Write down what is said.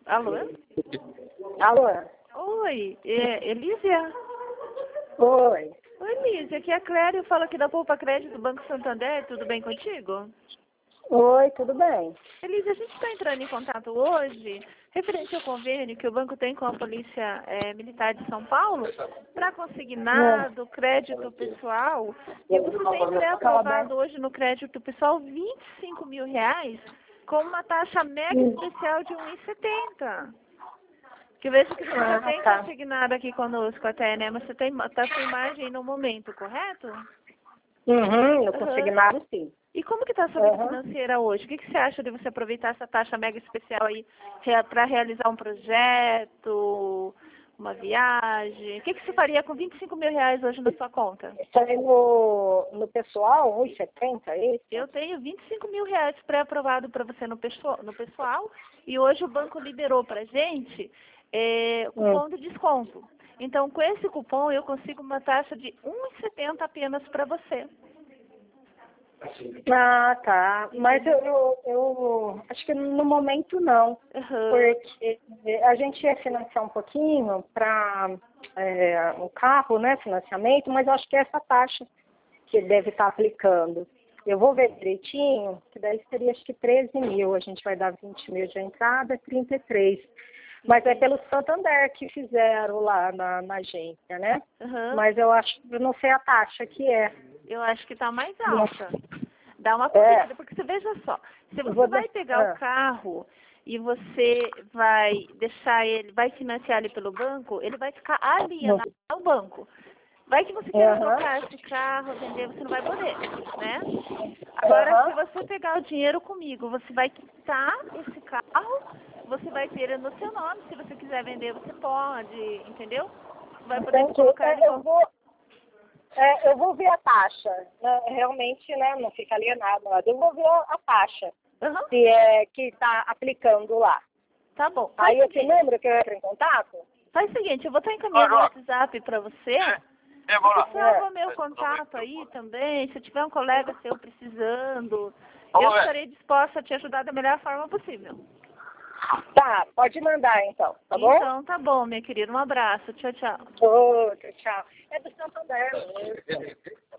Alô? Alô? Oi, Elísia? Oi. Oi, Elísia, aqui é a Cléria, eu falo aqui da Poupa Crédito do Banco Santander, tudo bem contigo? Oi, tudo bem? Elísia, a gente está entrando em contato hoje, referente ao convênio que o banco tem com a Polícia Militar de São Paulo, para consignado, crédito pessoal, e você tem pré-aprovado hoje no crédito pessoal R$ 25 mil com uma taxa mega especial de 1,70. Que eu vejo que você já tem consignado aqui conosco até, né? Mas você tá sem margem no momento, correto? No consignado, sim. E como que está a sua vida financeira hoje? O que você acha de você aproveitar essa taxa mega especial aí para realizar um projeto, uma viagem? O que você faria com R$ 25 mil hoje na sua conta? Isso aí no pessoal, 1,70, é isso? Eu tenho R$ 25 mil pré-aprovado para você no pessoal e hoje o banco liberou para gente cupom de desconto. Então, com esse cupom, eu consigo uma taxa de 1,70 apenas para você. Ah, tá. Mas eu acho que no momento não. Porque a gente ia financiar um pouquinho para o carro, né, financiamento, mas eu acho que é essa taxa que deve estar aplicando. Eu vou ver direitinho, que daí seria acho que 13 mil. A gente vai dar 20 mil de entrada, 33. Mas é pelo Santander que fizeram lá na agência, né? Mas eu acho, eu não sei a taxa que é. Eu acho que está mais alta. Dá uma conferida, porque você veja só, se você vai pegar o carro e você vai deixar ele, vai financiar ele pelo banco, ele vai ficar alienado ao banco. Vai que você quer trocar esse carro, vender, você não vai poder, né? Agora, se você pegar o dinheiro comigo, você vai quitar esse carro, você vai ter ele no seu nome, se você quiser vender, você pode, entendeu? Vai poder colocar ele eu vou ver a taxa. Realmente, né, não fica alienado nada. Eu vou ver a taxa se é que está aplicando lá. Tá bom. Aí eu te lembro que eu entro em contato? Faz o seguinte, eu vou estar encaminhando o WhatsApp para você. Você salva meu contato aí também. Se tiver um colega seu precisando, eu estarei disposta a te ajudar da melhor forma possível. Tá, pode mandar então, tá bom? Então tá bom, minha querida. Um abraço. Tchau, tchau. Outro, tchau. É do Santander.